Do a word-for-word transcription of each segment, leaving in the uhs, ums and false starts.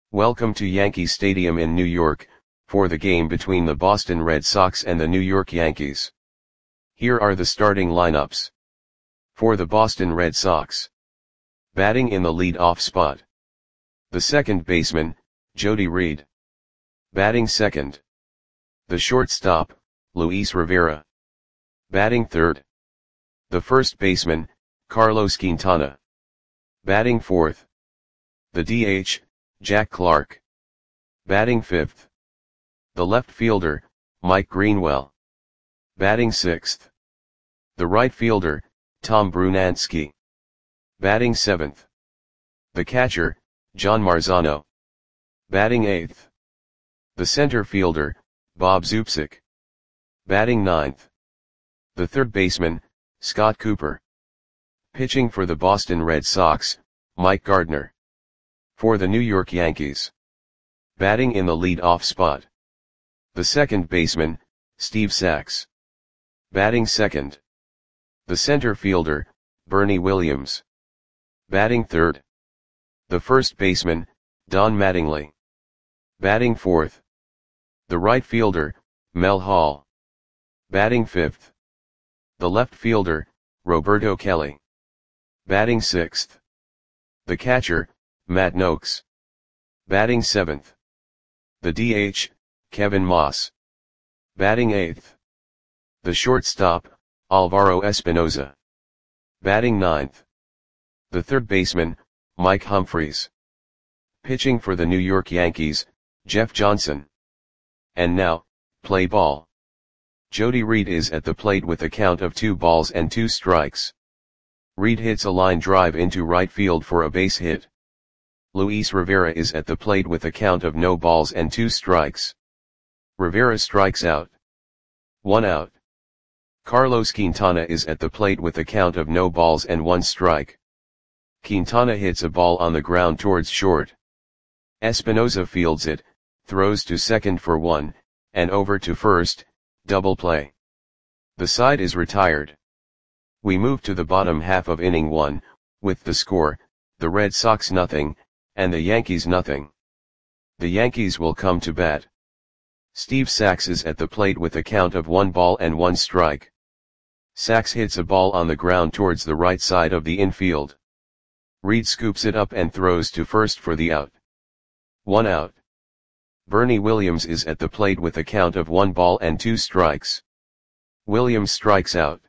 Welcome to Yankee Stadium in New York, for the game between the Boston Red Sox and the New York Yankees. Here are the starting lineups. For the Boston Red Sox. Batting in the lead-off spot. The second baseman, Jody Reed. Batting second. The shortstop, Luis Rivera. Batting third. The first baseman, Carlos Quintana. Batting fourth. The D H, Jack Clark. Batting fifth. The left fielder, Mike Greenwell. Batting sixth. The right fielder, Tom Brunansky. Batting seventh. The catcher, John Marzano. Batting eighth. The center fielder, Bob Zubcic. Batting ninth. The third baseman, Scott Cooper. Pitching for the Boston Red Sox, Mike Gardner. For the New York Yankees. Batting in the lead-off spot. The second baseman, Steve Sax. Batting second. The center fielder, Bernie Williams. Batting third. The first baseman, Don Mattingly. Batting fourth. The right fielder, Mel Hall. Batting fifth. The left fielder, Roberto Kelly. Batting sixth. The catcher, Matt Noakes. Batting seventh. The D H, Kevin Moss. Batting eighth. The shortstop, Alvaro Espinoza. Batting ninth. The third baseman, Mike Humphreys. Pitching for the New York Yankees, Jeff Johnson. And now, play ball. Jody Reed is at the plate with a count of two balls and two strikes. Reed hits a line drive into right field for a base hit. Luis Rivera is at the plate with a count of no balls and two strikes. Rivera strikes out. One out. Carlos Quintana is at the plate with a count of no balls and one strike. Quintana hits a ball on the ground towards short. Espinoza fields it, throws to second for one, and over to first, double play. The side is retired. We move to the bottom half of inning one, with the score, the Red Sox nothing, and the Yankees nothing. The Yankees will come to bat. Steve Sax is at the plate with a count of one ball and one strike. Sax hits a ball on the ground towards the right side of the infield. Reed scoops it up and throws to first for the out. One out. Bernie Williams is at the plate with a count of one ball and two strikes. Williams strikes out.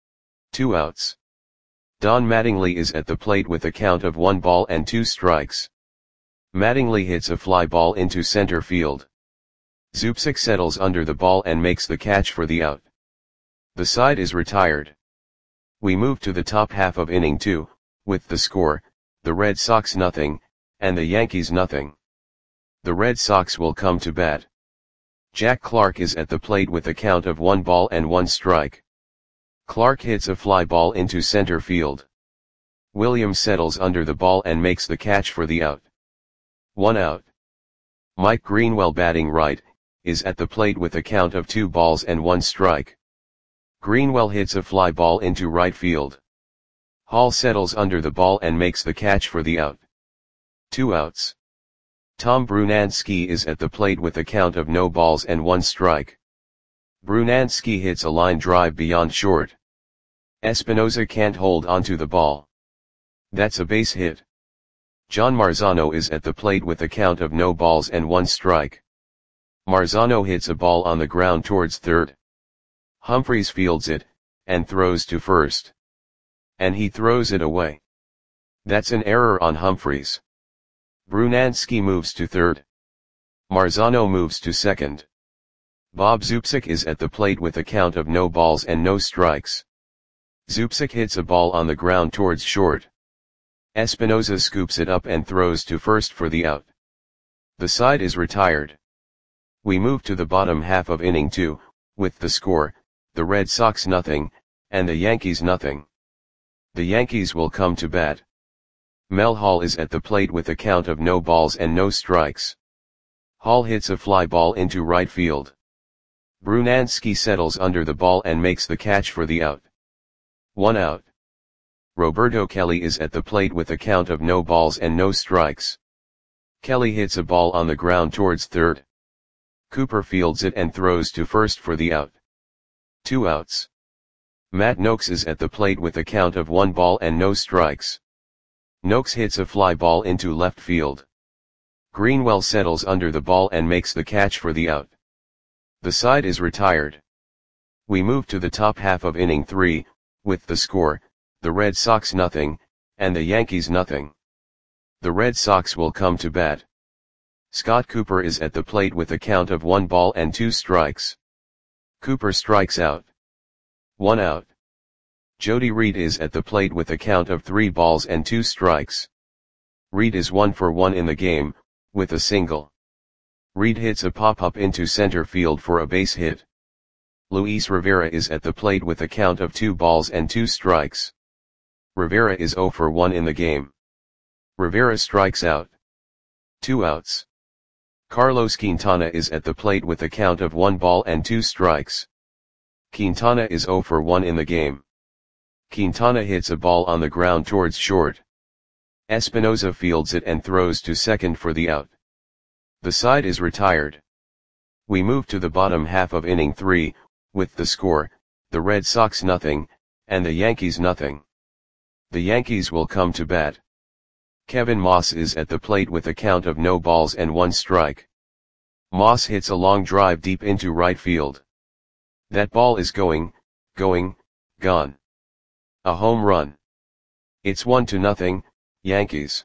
Two outs. Don Mattingly is at the plate with a count of one ball and two strikes. Mattingly hits a fly ball into center field. Zubcic settles under the ball and makes the catch for the out. The side is retired. We move to the top half of inning two, with the score, the Red Sox nothing, and the Yankees nothing. The Red Sox will come to bat. Jack Clark is at the plate with a count of one ball and one strike. Clark hits a fly ball into center field. Williams settles under the ball and makes the catch for the out. One out. Mike Greenwell batting right, is at the plate with a count of two balls and one strike. Greenwell hits a fly ball into right field. Hall settles under the ball and makes the catch for the out. Two outs. Tom Brunansky is at the plate with a count of no balls and one strike. Brunansky hits a line drive beyond short. Espinoza can't hold onto the ball. That's a base hit. John Marzano is at the plate with a count of no balls and one strike. Marzano hits a ball on the ground towards third. Humphreys fields it, and throws to first. And he throws it away. That's an error on Humphreys. Brunansky moves to third. Marzano moves to second. Bob Zubcic is at the plate with a count of no balls and no strikes. Zubcic hits a ball on the ground towards short. Espinoza scoops it up and throws to first for the out. The side is retired. We move to the bottom half of inning two, with the score, the Red Sox nothing, and the Yankees nothing. The Yankees will come to bat. Mel Hall is at the plate with a count of no balls and no strikes. Hall hits a fly ball into right field. Brunansky settles under the ball and makes the catch for the out. One out. Roberto Kelly is at the plate with a count of no balls and no strikes. Kelly hits a ball on the ground towards third. Cooper fields it and throws to first for the out. Two outs. Matt Noakes is at the plate with a count of one ball and no strikes. Noakes hits a fly ball into left field. Greenwell settles under the ball and makes the catch for the out. The side is retired. We move to the top half of inning three, with the score, the Red Sox nothing, and the Yankees nothing. The Red Sox will come to bat. Scott Cooper is at the plate with a count of one ball and two strikes. Cooper strikes out. One out. Jody Reed is at the plate with a count of three balls and two strikes. Reed is one for one in the game, with a single. Reed hits a pop-up into center field for a base hit. Luis Rivera is at the plate with a count of two balls and two strikes. Rivera is zero for one in the game. Rivera strikes out. Two outs. Carlos Quintana is at the plate with a count of one ball and two strikes. Quintana is zero for one in the game. Quintana hits a ball on the ground towards short. Espinosa fields it and throws to second for the out. The side is retired. We move to the bottom half of inning three, with the score, the Red Sox nothing, and the Yankees nothing. The Yankees will come to bat. Kevin Moss is at the plate with a count of no balls and one strike. Moss hits a long drive deep into right field. That ball is going, going, gone. A home run. It's one to nothing, Yankees.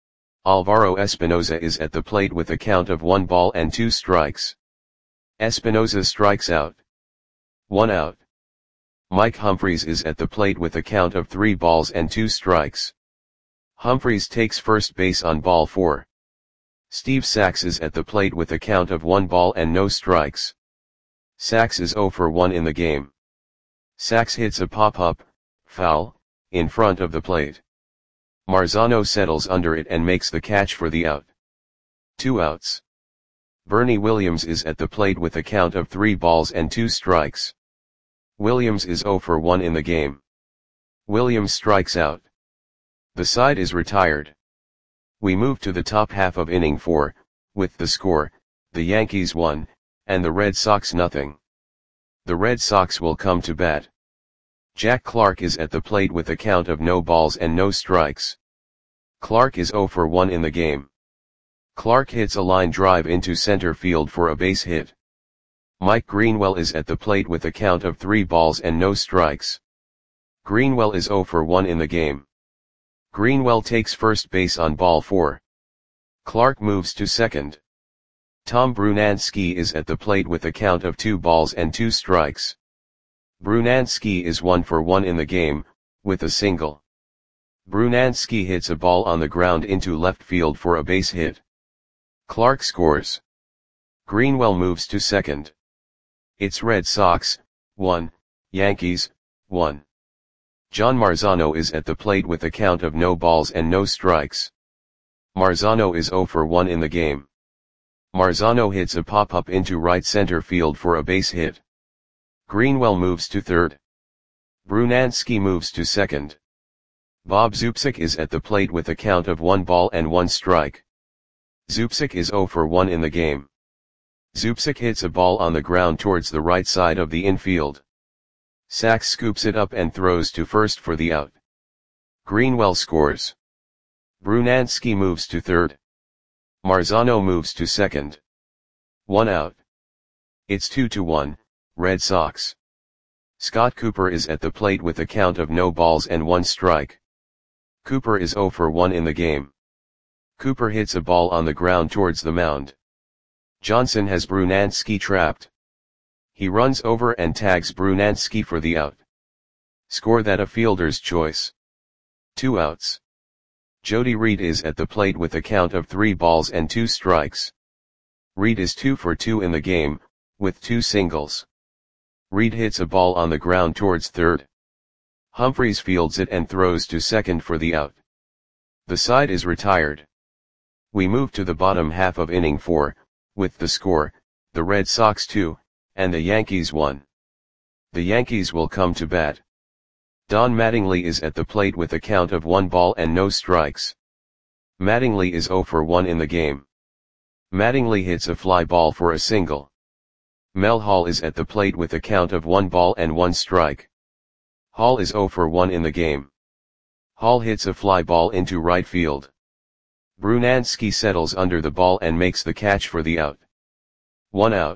Alvaro Espinosa is at the plate with a count of one ball and two strikes. Espinosa strikes out. One out. Mike Humphreys is at the plate with a count of three balls and two strikes. Humphreys takes first base on ball four. Steve Sax is at the plate with a count of one ball and no strikes. Sax is zero for one in the game. Sax hits a pop-up, foul, in front of the plate. Marzano settles under it and makes the catch for the out. Two outs. Bernie Williams is at the plate with a count of three balls and two strikes. Williams is zero for one in the game. Williams strikes out. The side is retired. We move to the top half of inning four, with the score, the Yankees one, and the Red Sox nothing. The Red Sox will come to bat. Jack Clark is at the plate with a count of no balls and no strikes. Clark is zero for one in the game. Clark hits a line drive into center field for a base hit. Mike Greenwell is at the plate with a count of three balls and no strikes. Greenwell is zero for one in the game. Greenwell takes first base on ball four. Clark moves to second. Tom Brunansky is at the plate with a count of two balls and two strikes. Brunansky is one for one in the game, with a single. Brunansky hits a ball on the ground into left field for a base hit. Clark scores. Greenwell moves to second. It's Red Sox, one, Yankees, one. John Marzano is at the plate with a count of no balls and no strikes. Marzano is zero for one in the game. Marzano hits a pop-up into right center field for a base hit. Greenwell moves to third. Brunansky moves to second. Bob Zupsik is at the plate with a count of one ball and one strike. Zupsik is zero for one in the game. Zupsik hits a ball on the ground towards the right side of the infield. Sax scoops it up and throws to first for the out. Greenwell scores. Brunansky moves to third. Marzano moves to second. One out. It's two to one, Red Sox. Scott Cooper is at the plate with a count of no balls and one strike. Cooper is zero for one in the game. Cooper hits a ball on the ground towards the mound. Johnson has Brunansky trapped. He runs over and tags Brunansky for the out. Score that a fielder's choice. Two outs. Jody Reed is at the plate with a count of three balls and two strikes. Reed is two for two in the game, with two singles. Reed hits a ball on the ground towards third. Humphreys fields it and throws to second for the out. The side is retired. We move to the bottom half of inning four, with the score, the Red Sox two, and the Yankees one. The Yankees will come to bat. Don Mattingly is at the plate with a count of one ball and no strikes. Mattingly is zero for one in the game. Mattingly hits a fly ball for a single. Mel Hall is at the plate with a count of one ball and one strike. Hall is zero for one in the game. Hall hits a fly ball into right field. Brunansky settles under the ball and makes the catch for the out. One out.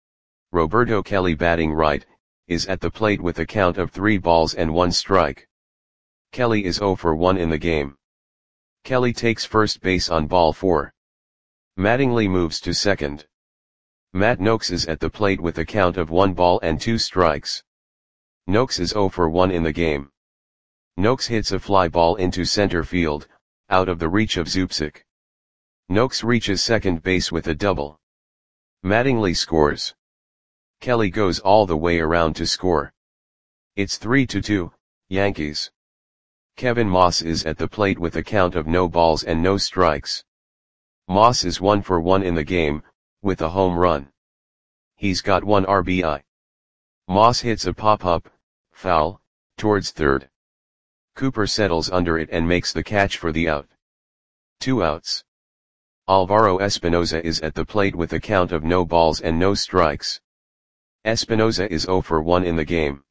Roberto Kelly, batting right, is at the plate with a count of three balls and one strike. Kelly is zero for one in the game. Kelly takes first base on ball four. Mattingly moves to second. Matt Noakes is at the plate with a count of one ball and two strikes. Noakes is zero for one in the game. Noakes hits a fly ball into center field, out of the reach of Zubcic. Noakes reaches second base with a double. Mattingly scores. Kelly goes all the way around to score. It's three to two, Yankees. Kevin Moss is at the plate with a count of no balls and no strikes. Moss is one for one in the game, with a home run. He's got one R B I. Moss hits a pop-up, foul, towards third. Cooper settles under it and makes the catch for the out. Two outs. Alvaro Espinoza is at the plate with a count of no balls and no strikes. Espinoza is zero for one in the game.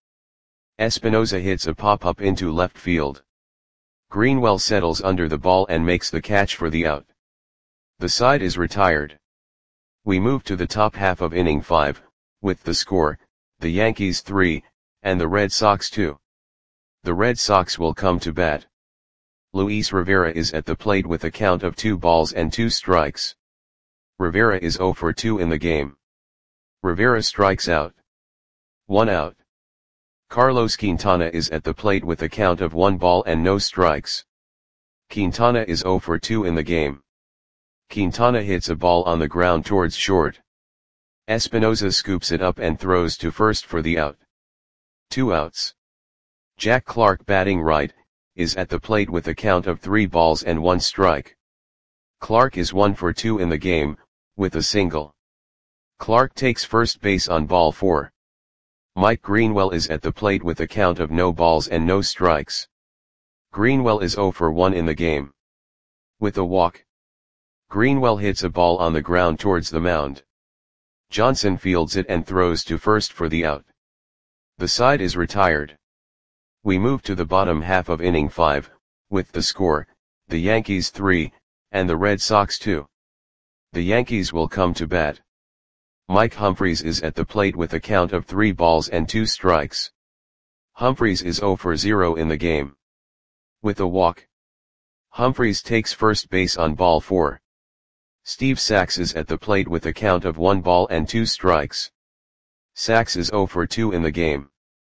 Espinoza hits a pop-up into left field. Greenwell settles under the ball and makes the catch for the out. The side is retired. We move to the top half of inning five, with the score, the Yankees three, and the Red Sox two. The Red Sox will come to bat. Luis Rivera is at the plate with a count of two balls and two strikes. Rivera is zero for two in the game. Rivera strikes out. One out. Carlos Quintana is at the plate with a count of one ball and no strikes. Quintana is zero for two in the game. Quintana hits a ball on the ground towards short. Espinoza scoops it up and throws to first for the out. Two outs. Jack Clark, batting right, is at the plate with a count of three balls and one strike. Clark is one for two in the game, with a single. Clark takes first base on ball four. Mike Greenwell is at the plate with a count of no balls and no strikes. Greenwell is zero for one in the game. With a walk. Greenwell hits a ball on the ground towards the mound. Johnson fields it and throws to first for the out. The side is retired. We move to the bottom half of inning five, with the score, the Yankees three, and the Red Sox two. The Yankees will come to bat. Mike Humphreys is at the plate with a count of three balls and two strikes. Humphreys is zero for zero in the game. With a walk. Humphreys takes first base on ball four. Steve Sachs is at the plate with a count of one ball and two strikes. Sachs is zero for two in the game.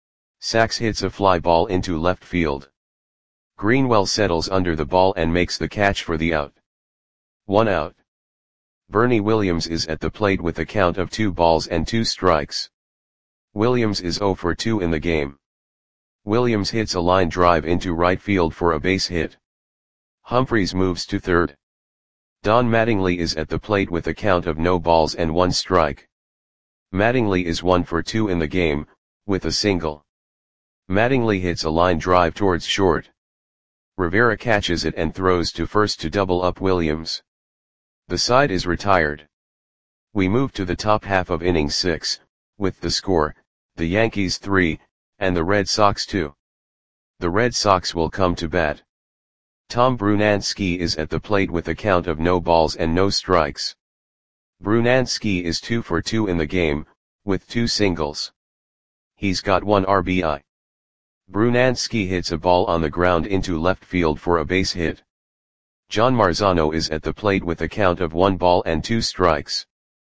Sachs hits a fly ball into left field. Greenwell settles under the ball and makes the catch for the out. One out. Bernie Williams is at the plate with a count of two balls and two strikes. Williams is zero for two in the game. Williams hits a line drive into right field for a base hit. Humphreys moves to third. Don Mattingly is at the plate with a count of no balls and one strike. Mattingly is one for two in the game, with a single. Mattingly hits a line drive towards short. Rivera catches it and throws to first to double up Williams. The side is retired. We move to the top half of inning six, with the score, the Yankees three, and the Red Sox two. The Red Sox will come to bat. Tom Brunansky is at the plate with a count of no balls and no strikes. Brunansky is two for two in the game, with two singles. He's got one R B I. Brunansky hits a ball on the ground into left field for a base hit. John Marzano is at the plate with a count of one ball and two strikes.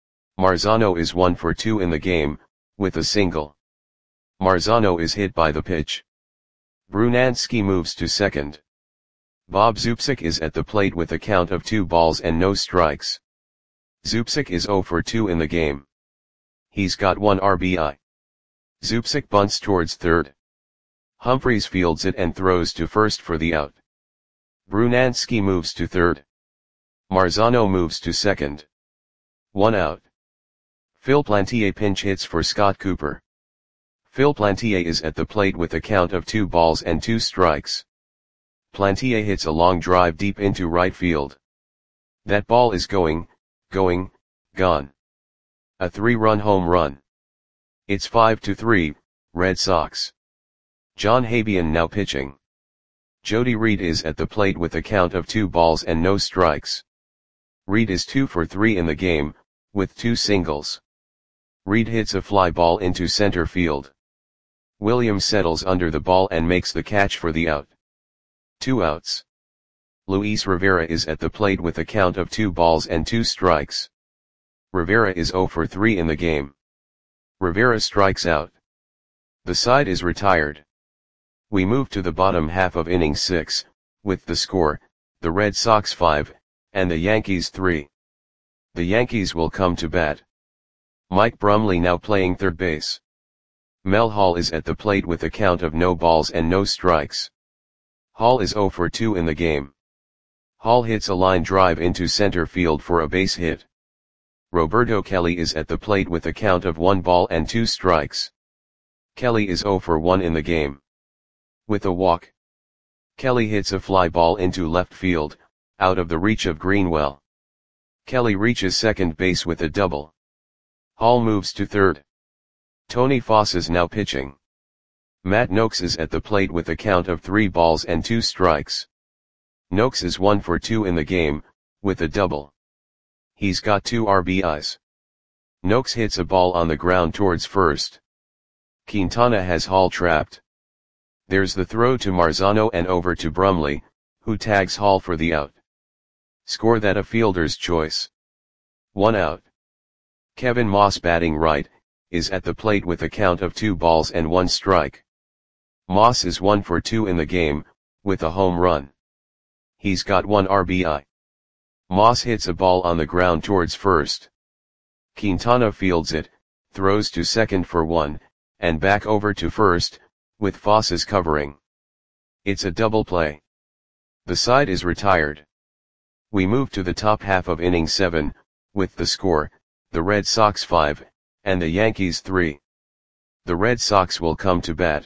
Marzano is one for two in the game, with a single. Marzano is hit by the pitch. Brunansky moves to second. Bob Zubcic is at the plate with a count of two balls and no strikes. Zubcic is zero for two in the game. He's got one R B I. Zubcic bunts towards third. Humphreys fields it and throws to first for the out. Brunansky moves to third. Marzano moves to second. One out. Phil Plantier pinch hits for Scott Cooper. Phil Plantier is at the plate with a count of two balls and two strikes. Plantier hits a long drive deep into right field. That ball is going, going, gone. A three-run home run. It's five to three, Red Sox. John Habian now pitching. Jody Reed is at the plate with a count of two balls and no strikes. Reed is two for three in the game, with two singles. Reed hits a fly ball into center field. Williams settles under the ball and makes the catch for the out. Two outs. Luis Rivera is at the plate with a count of two balls and two strikes. Rivera is zero for three in the game. Rivera strikes out. The side is retired. We move to the bottom half of inning six, with the score, the Red Sox five, and the Yankees three. The Yankees will come to bat. Mike Brumley now playing third base. Mel Hall is at the plate with a count of no balls and no strikes. Hall is zero for two in the game. Hall hits a line drive into center field for a base hit. Roberto Kelly is at the plate with a count of one ball and two strikes. Kelly is zero for one in the game. With a walk. Kelly hits a fly ball into left field, out of the reach of Greenwell. Kelly reaches second base with a double. Hall moves to third. Tony Foss is now pitching. Matt Noakes is at the plate with a count of three balls and two strikes. Noakes is one for two in the game, with a double. He's got two R B Is. Noakes hits a ball on the ground towards first. Quintana has Hall trapped. There's the throw to Marzano and over to Brumley, who tags Hall for the out. Score that a fielder's choice. One out. Kevin Moss batting right, is at the plate with a count of two balls and one strike. Moss is one for two in the game, with a home run. He's got one R B I. Moss hits a ball on the ground towards first. Quintana fields it, throws to second for one, and back over to first, with Foss's covering. It's a double play. The side is retired. We move to the top half of inning seven, with the score, the Red Sox five, and the Yankees three. The Red Sox will come to bat.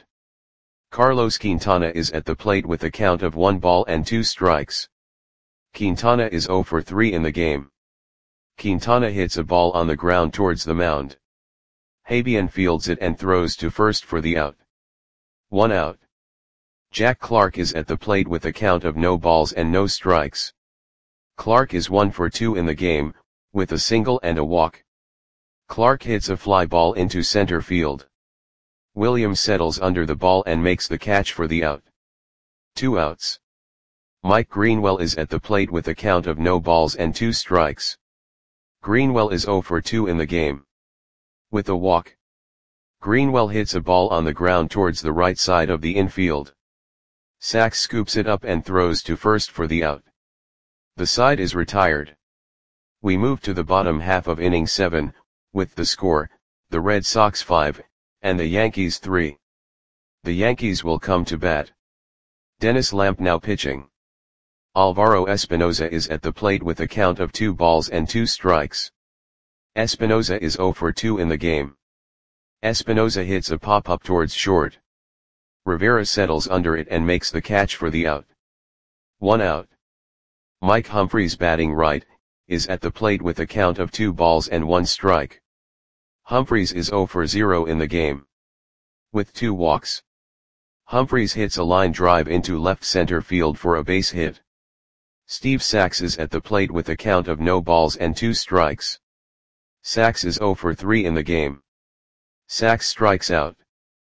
Carlos Quintana is at the plate with a count of one ball and two strikes. Quintana is zero for three in the game. Quintana hits a ball on the ground towards the mound. Habian fields it and throws to first for the out. One out. Jack Clark is at the plate with a count of no balls and no strikes. Clark is one for two in the game, with a single and a walk. Clark hits a fly ball into center field. Williams settles under the ball and makes the catch for the out. Two outs. Mike Greenwell is at the plate with a count of no balls and two strikes. Greenwell is zero for two in the game. With a walk. Greenwell hits a ball on the ground towards the right side of the infield. Sachs scoops it up and throws to first for the out. The side is retired. We move to the bottom half of inning seven, with the score, the Red Sox five, and the Yankees three. The Yankees will come to bat. Dennis Lamp now pitching. Alvaro Espinoza is at the plate with a count of two balls and two strikes. Espinoza is zero for two in the game. Espinoza hits a pop-up towards short. Rivera settles under it and makes the catch for the out. One out. Mike Humphreys batting right, is at the plate with a count of two balls and one strike. Humphreys is zero for zero in the game. With two walks. Humphreys hits a line drive into left center field for a base hit. Steve Sachs is at the plate with a count of no balls and two strikes. Sachs is zero for three in the game. Sachs strikes out.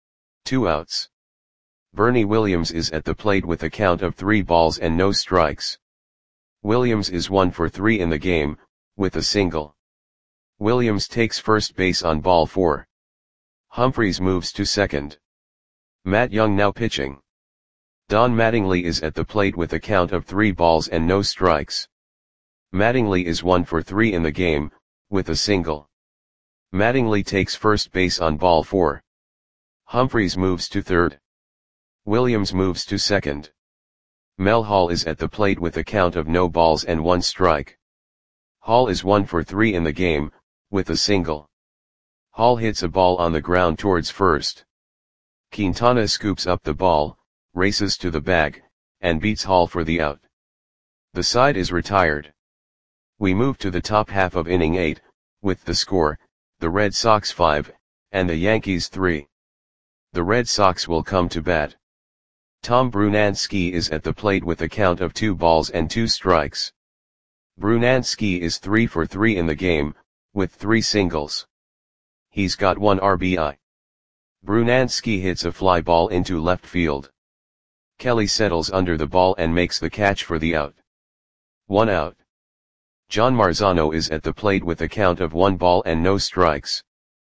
Two outs. Bernie Williams is at the plate with a count of three balls and no strikes. Williams is one for three in the game, with a single. Williams takes first base on ball four. Humphreys moves to second. Matt Young now pitching. Don Mattingly is at the plate with a count of three balls and no strikes. Mattingly is one for three in the game, with a single. Mattingly takes first base on ball four. Humphreys moves to third. Williams moves to second. Mel Hall is at the plate with a count of no balls and one strike. Hall is one for three in the game, with a single. Hall hits a ball on the ground towards first. Quintana scoops up the ball, races to the bag, and beats Hall for the out. The side is retired. We move to the top half of inning eight, with the score, the Red Sox five, and the Yankees three. The Red Sox will come to bat. Tom Brunansky is at the plate with a count of two balls and two strikes. Brunansky is three for three in the game, with three singles. He's got one R B I. Brunansky hits a fly ball into left field. Kelly settles under the ball and makes the catch for the out. One out. John Marzano is at the plate with a count of one ball and no strikes.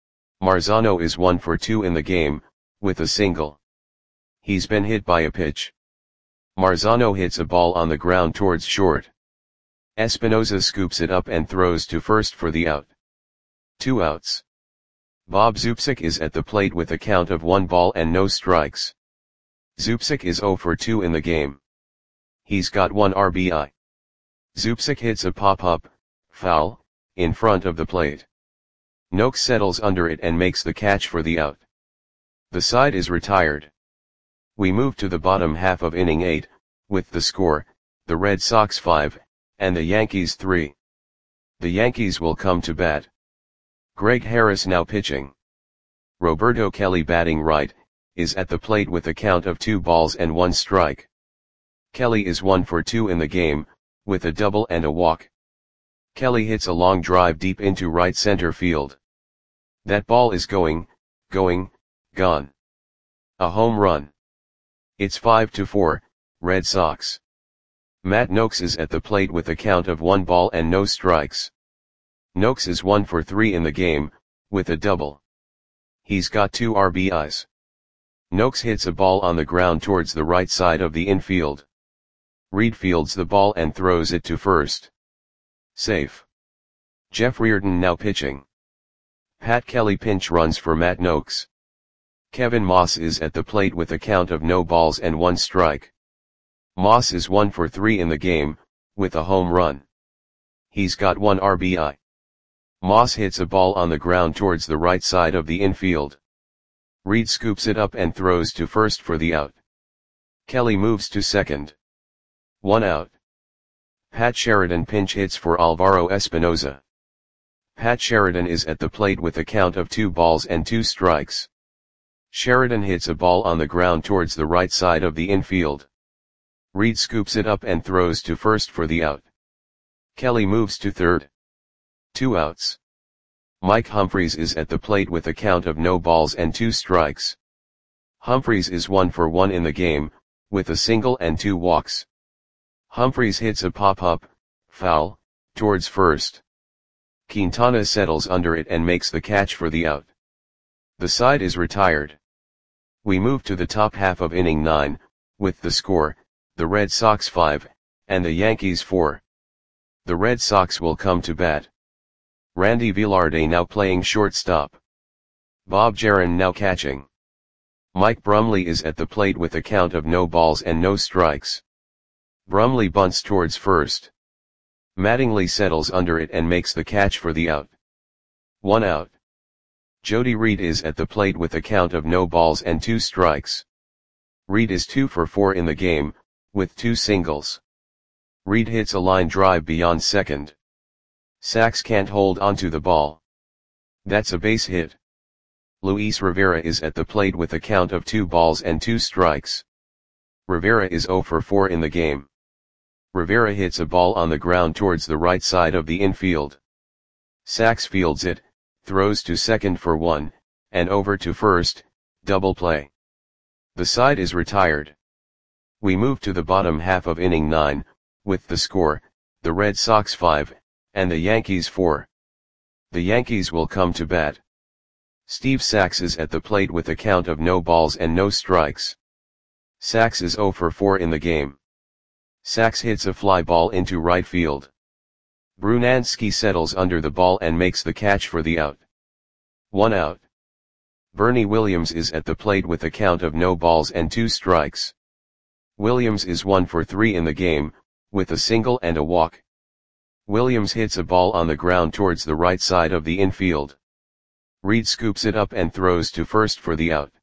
Marzano is one for two in the game, with a single. He's been hit by a pitch. Marzano hits a ball on the ground towards short. Espinosa scoops it up and throws to first for the out. Two outs. Bob Zubcic is at the plate with a count of one ball and no strikes. Zubcic is zero for two in the game. He's got one R B I. Zubcic hits a pop-up, foul, in front of the plate. Noakes settles under it and makes the catch for the out. The side is retired. We move to the bottom half of inning eight, with the score, the Red Sox five, and the Yankees three. The Yankees will come to bat. Greg Harris now pitching. Roberto Kelly batting right, is at the plate with a count of two balls and one strike. Kelly is one for two in the game, with a double and a walk. Kelly hits a long drive deep into right center field. That ball is going, going, gone. A home run. It's five to four, Red Sox. Matt Noakes is at the plate with a count of one ball and no strikes. Noakes is one for three in the game, with a double. He's got two R B Is. Noakes hits a ball on the ground towards the right side of the infield. Reed fields the ball and throws it to first. Safe. Jeff Reardon now pitching. Pat Kelly pinch runs for Matt Noakes. Kevin Moss is at the plate with a count of no balls and one strike. Moss is one for three in the game, with a home run. He's got one R B I. Moss hits a ball on the ground towards the right side of the infield. Reed scoops it up and throws to first for the out. Kelly moves to second. One out. Pat Sheridan pinch hits for Alvaro Espinosa. Pat Sheridan is at the plate with a count of two balls and two strikes. Sheridan hits a ball on the ground towards the right side of the infield. Reed scoops it up and throws to first for the out. Kelly moves to third. Two outs. Mike Humphries is at the plate with a count of no balls and two strikes. Humphries is one for one in the game, with a single and two walks. Humphries hits a pop-up, foul, towards first. Quintana settles under it and makes the catch for the out. The side is retired. We move to the top half of inning nine, with the score, the Red Sox five, and the Yankees four. The Red Sox will come to bat. Randy Velarde now playing shortstop. Bob Jaron now catching. Mike Brumley is at the plate with a count of no balls and no strikes. Brumley bunts towards first. Mattingly settles under it and makes the catch for the out. One out. Jody Reed is at the plate with a count of no balls and two strikes. Reed is two for four in the game, with two singles. Reed hits a line drive beyond second. Sachs can't hold onto the ball. That's a base hit. Luis Rivera is at the plate with a count of two balls and two strikes. Rivera is zero for four in the game. Rivera hits a ball on the ground towards the right side of the infield. Sachs fields it, throws to second for one, and over to first, double play. The side is retired. We move to the bottom half of inning nine, with the score, the Red Sox five, and the Yankees four. The Yankees will come to bat. Steve Sachs is at the plate with a count of no balls and no strikes. Sachs is zero for four in the game. Sachs hits a fly ball into right field. Brunansky settles under the ball and makes the catch for the out. One out. Bernie Williams is at the plate with a count of no balls and two strikes. Williams is one for three in the game, with a single and a walk. Williams hits a ball on the ground towards the right side of the infield. Reed scoops it up and throws to first for the out.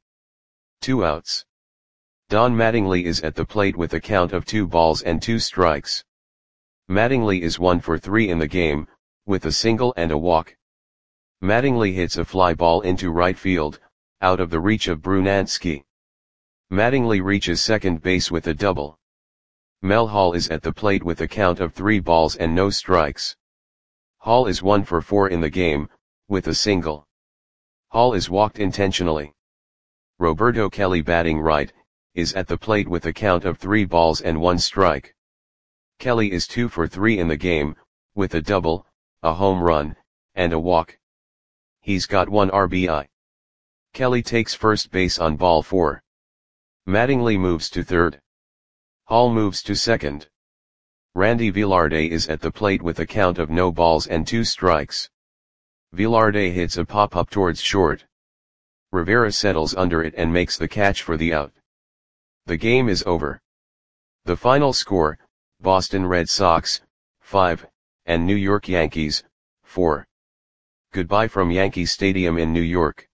Two outs. Don Mattingly is at the plate with a count of two balls and two strikes. Mattingly is one for three in the game, with a single and a walk. Mattingly hits a fly ball into right field, out of the reach of Brunansky. Mattingly reaches second base with a double. Mel Hall is at the plate with a count of three balls and no strikes. Hall is one for four in the game, with a single. Hall is walked intentionally. Roberto Kelly, batting right, is at the plate with a count of three balls and one strike. Kelly is two for three in the game, with a double, a home run, and a walk. He's got one R B I. Kelly takes first base on ball four. Mattingly moves to third. Hall moves to second. Randy Velarde is at the plate with a count of no balls and two strikes. Velarde hits a pop-up towards short. Rivera settles under it and makes the catch for the out. The game is over. The final score, Boston Red Sox, five, and New York Yankees, four. Goodbye from Yankee Stadium in New York.